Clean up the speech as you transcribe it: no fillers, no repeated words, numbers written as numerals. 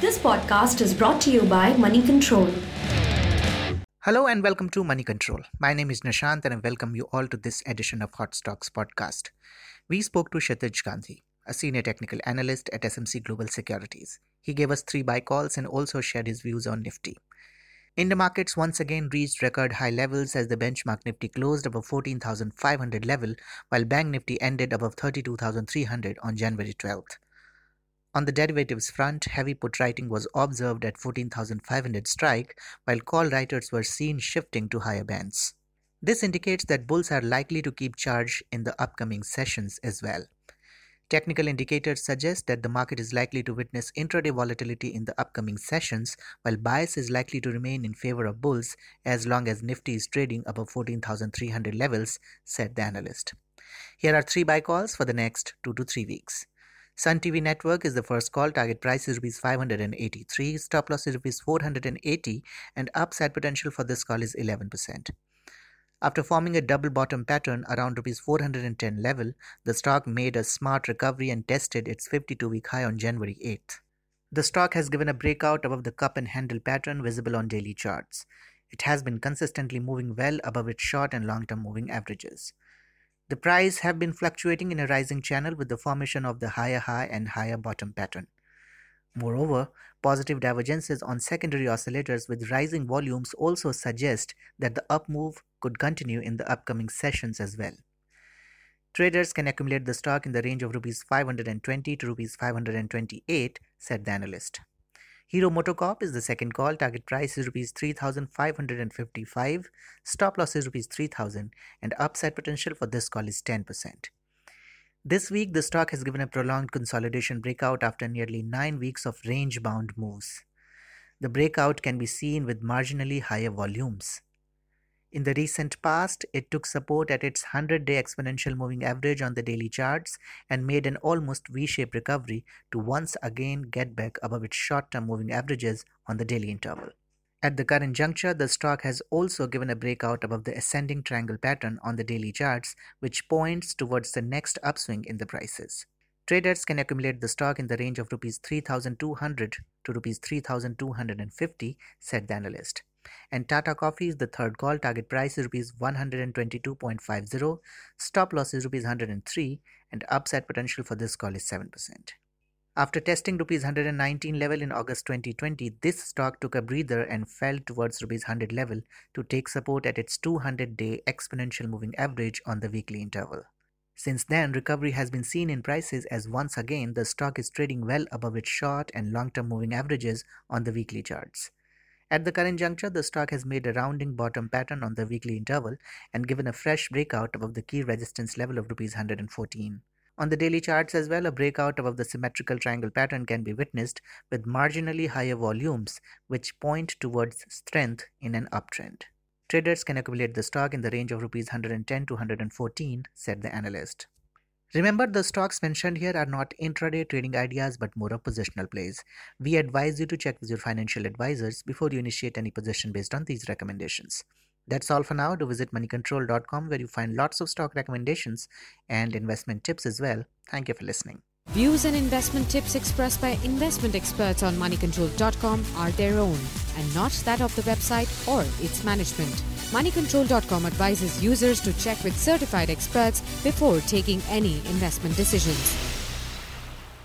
This podcast is brought to you by Money Control. Hello and welcome to Money Control. My name is Nishant and I welcome you all to this edition of Hot Stocks podcast. We spoke to Kshitij Gandhi, a senior technical analyst at SMC Global Securities. He gave us 3 buy calls and also shared his views on Nifty. India markets once again reached record high levels as the benchmark Nifty closed above 14,500 level while Bank Nifty ended above 32,300 on January 12th. On the derivatives front, heavy put writing was observed at 14,500 strike, while call writers were seen shifting to higher bands. This indicates that bulls are likely to keep charge in the upcoming sessions as well. Technical indicators suggest that the market is likely to witness intraday volatility in the upcoming sessions, while bias is likely to remain in favor of bulls as long as Nifty is trading above 14,300 levels, said the analyst. Here are 3 buy calls for the next 2 to 3 weeks. Sun TV Network is the first call. Target price is Rs 583. Stop loss is Rs 480 and upside potential for this call is 11%. After forming a double bottom pattern around Rs 410 level, the stock made a smart recovery and tested its 52-week high on January 8th. The stock has given a breakout above the cup and handle pattern visible on daily charts. It has been consistently moving well above its short and long-term moving averages. The price have been fluctuating in a rising channel with the formation of the higher high and higher bottom pattern. Moreover, positive divergences on secondary oscillators with rising volumes also suggest that the up move could continue in the upcoming sessions as well. Traders can accumulate the stock in the range of Rs 520 to Rs 528, said the analyst. Hero MotoCorp is the second call. Target price is Rs 3,555. Stop loss is Rs 3,000 and upside potential for this call is 10%. This week, the stock has given a prolonged consolidation breakout after nearly 9 weeks of range-bound moves. The breakout can be seen with marginally higher volumes. In the recent past, it took support at its 100-day exponential moving average on the daily charts and made an almost V-shaped recovery to once again get back above its short-term moving averages on the daily interval. At the current juncture, the stock has also given a breakout above the ascending triangle pattern on the daily charts, which points towards the next upswing in the prices. Traders can accumulate the stock in the range of Rs 3,200 to Rs 3,250, said the analyst. And Tata Coffee is the third call. Target price is Rs 122.50, stop loss is Rs 103 and upside potential for this call is 7%. After testing Rs 119 level in August 2020, this stock took a breather and fell towards Rs 100 level to take support at its 200-day exponential moving average on the weekly interval. Since then, recovery has been seen in prices as once again the stock is trading well above its short and long-term moving averages on the weekly charts. At the current juncture, the stock has made a rounding bottom pattern on the weekly interval and given a fresh breakout above the key resistance level of Rs 114. On the daily charts as well, a breakout above the symmetrical triangle pattern can be witnessed with marginally higher volumes, which point towards strength in an uptrend. Traders can accumulate the stock in the range of Rs 110 to 114, said the analyst. Remember, the stocks mentioned here are not intraday trading ideas but more of positional plays. We advise you to check with your financial advisors before you initiate any position based on these recommendations. That's all for now. Do visit moneycontrol.com where you find lots of stock recommendations and investment tips as well. Thank you for listening. Views and investment tips expressed by investment experts on moneycontrol.com are their own and not that of the website or its management. Moneycontrol.com advises users to check with certified experts before taking any investment decisions.